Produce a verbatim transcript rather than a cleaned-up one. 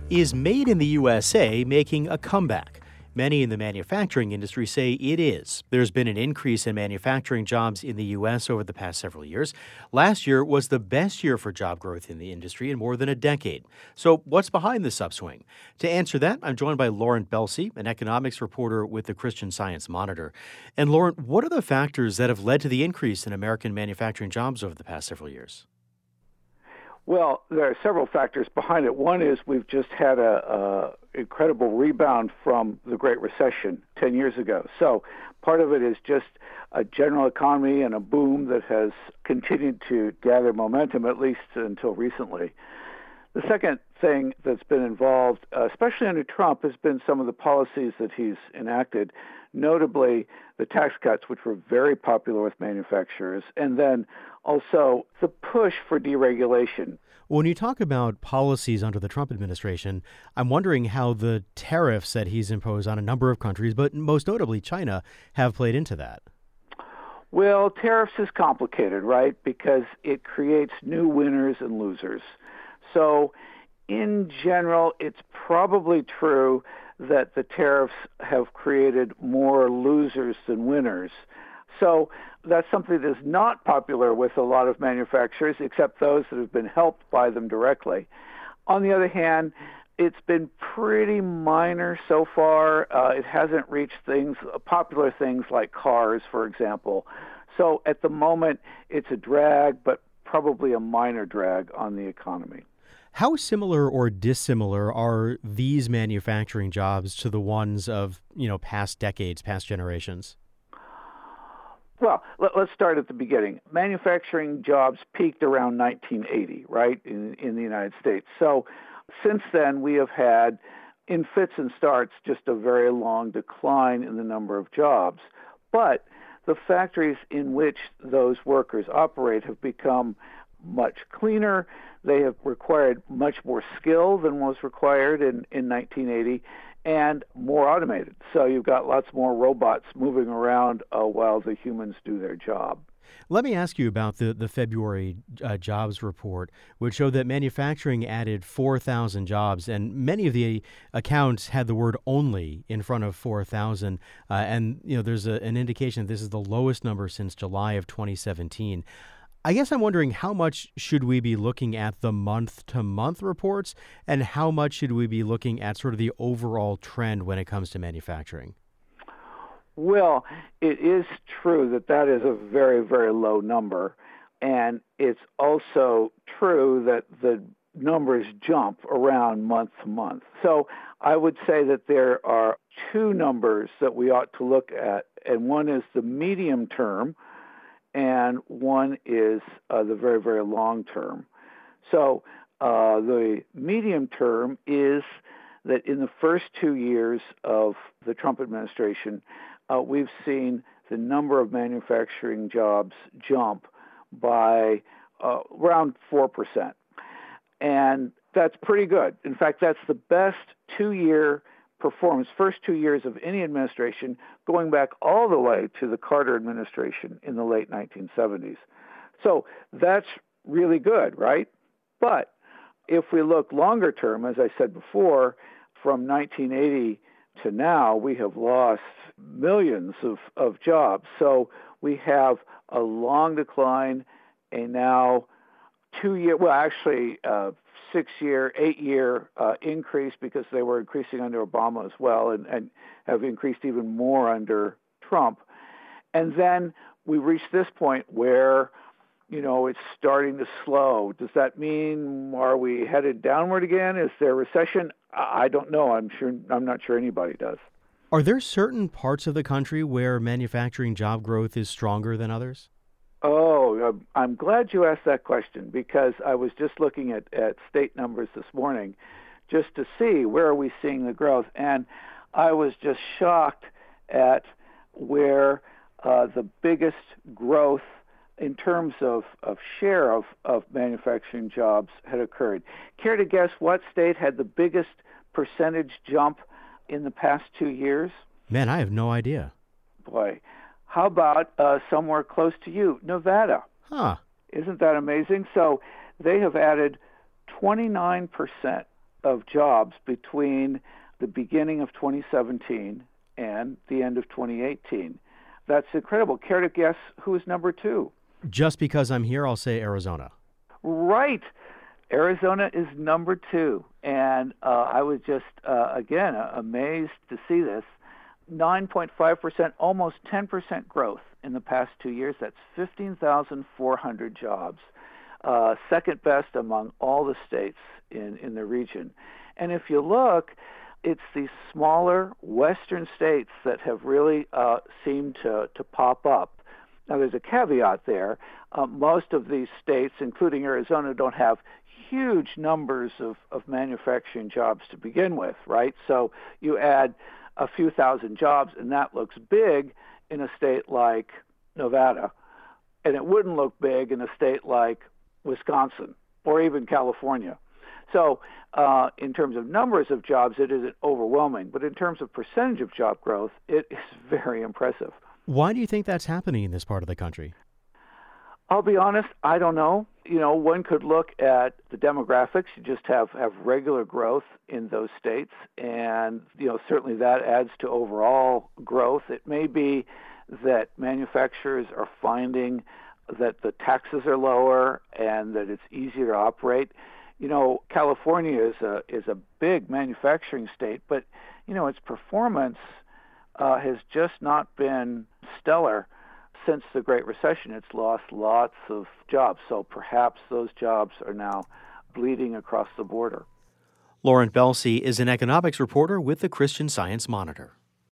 Is Made in the U S A making a comeback? Many in the manufacturing industry say it is. There's been an increase in manufacturing jobs in the U S over the past several years. Last year was the best year for job growth in the industry in more than a decade. So what's behind this upswing? To answer that, I'm joined by Laurent Belsey, an economics reporter with the Christian Science Monitor. And Laurent, what are the factors that have led to the increase in American manufacturing jobs over the past several years? Well, there are several factors behind it. One is we've just had a, a incredible rebound from the Great Recession ten years ago. So part of it is just a general economy and a boom that has continued to gather momentum, at least until recently. The second thing that's been involved, uh, especially under Trump, has been some of the policies that he's enacted, notably the tax cuts, which were very popular with manufacturers, and then also the push for deregulation. When you talk about policies under the Trump administration, I'm wondering how the tariffs that he's imposed on a number of countries, but most notably China, have played into that. Well, tariffs is complicated, right? Because it creates new winners and losers. So in general, it's probably true that the tariffs have created more losers than winners. So that's something that's not popular with a lot of manufacturers, except those that have been helped by them directly. On the other hand, it's been pretty minor so far. Uh, it hasn't reached things, popular things like cars, for example. So at the moment, it's a drag, but probably a minor drag on the economy. How similar or dissimilar are these manufacturing jobs to the ones of, you know, past decades, past generations? Well, let, let's start at the beginning. Manufacturing jobs peaked around nineteen eighty, right, in, in the United States. So since then, we have had, in fits and starts, just a very long decline in the number of jobs. But the factories in which those workers operate have become much cleaner. They have required much more skill than was required in, in nineteen eighty, and more automated. So you've got lots more robots moving around uh, while the humans do their job. Let me ask you about the, the February uh, jobs report, which showed that manufacturing added four thousand jobs, and many of the accounts had the word only in front of four thousand. Uh, and, you know, there's a, an indication that this is the lowest number since July of twenty seventeen. I guess I'm wondering, how much should we be looking at the month-to-month reports, and how much should we be looking at sort of the overall trend when it comes to manufacturing? Well, it is true that that is a very, very low number, and it's also true that the numbers jump around month to month. So I would say that there are two numbers that we ought to look at, and one is the medium term, and one is uh, the very, very long term. So uh, the medium term is that in the first two years of the Trump administration, uh, we've seen the number of manufacturing jobs jump by uh, around four percent. And that's pretty good. In fact, that's the best two-year performance, first two years of any administration, going back all the way to the Carter administration in the late nineteen seventies. So that's really good, right? But if we look longer term, as I said before, from nineteen eighty to now, we have lost millions of, of jobs. So we have a long decline, a now two-year, well, actually, uh, six-year, eight-year uh, increase, because they were increasing under Obama as well, and, and have increased even more under Trump. And then we reached this point where, you know, it's starting to slow. Does that mean, are we headed downward again? Is there a recession? I don't know. I'm sure. I'm not sure anybody does. Are there certain parts of the country where manufacturing job growth is stronger than others? Oh, I'm glad you asked that question, because I was just looking at, at state numbers this morning just to see where are we seeing the growth. And I was just shocked at where uh, the biggest growth in terms of, of share of, of manufacturing jobs had occurred. Care to guess what state had the biggest percentage jump in the past two years? Man, I have no idea. Boy. How about uh, somewhere close to you, Nevada? Huh. Isn't that amazing? So they have added twenty-nine percent of jobs between the beginning of twenty seventeen and the end of twenty eighteen. That's incredible. Care to guess who is number two? Just because I'm here, I'll say Arizona. Right. Arizona is number two. And uh, I was just, uh, again, uh, amazed to see this. nine point five percent, almost ten percent growth in the past two years. That's fifteen thousand four hundred jobs. Uh, second best among all the states in, in the region. And if you look, it's these smaller western states that have really uh, seemed to, to pop up. Now, there's a caveat there. Uh, most of these states, including Arizona, don't have huge numbers of, of manufacturing jobs to begin with, right? So you add a few thousand jobs, and that looks big in a state like Nevada, and it wouldn't look big in a state like Wisconsin or even California. So uh, in terms of numbers of jobs, it isn't overwhelming, but in terms of percentage of job growth, it is very impressive. Why do you think that's happening in this part of the country? I'll be honest, I don't know. You know, one could look at the demographics. You just have, have regular growth in those states, and, you know, certainly that adds to overall growth. It may be that manufacturers are finding that the taxes are lower and that it's easier to operate. You know, California is a is a big manufacturing state, but, you know, its performance uh, has just not been stellar. Since the Great Recession, it's lost lots of jobs. So perhaps those jobs are now bleeding across the border. Lauren Belsey is an economics reporter with the Christian Science Monitor.